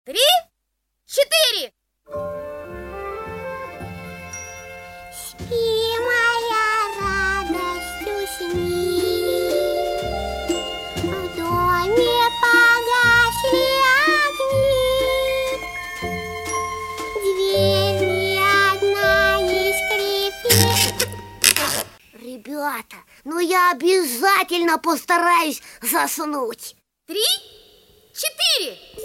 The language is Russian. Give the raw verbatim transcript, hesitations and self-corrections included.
три, четыре. Спи, моя радость, усни. В доме погасли огни. Дверь ни одна не скрипит. Ребята, ну я обязательно постараюсь заснуть. Три, четыре.